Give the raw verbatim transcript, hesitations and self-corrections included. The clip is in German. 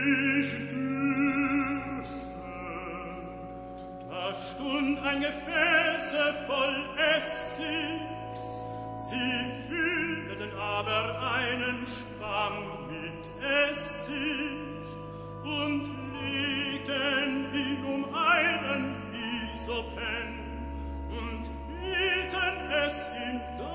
Ich dürste. Da stund ein Gefäße voll Essigs, sie füllten aber einen Schwamm mit Essig und legten ihn um einen Isopen und hielten es in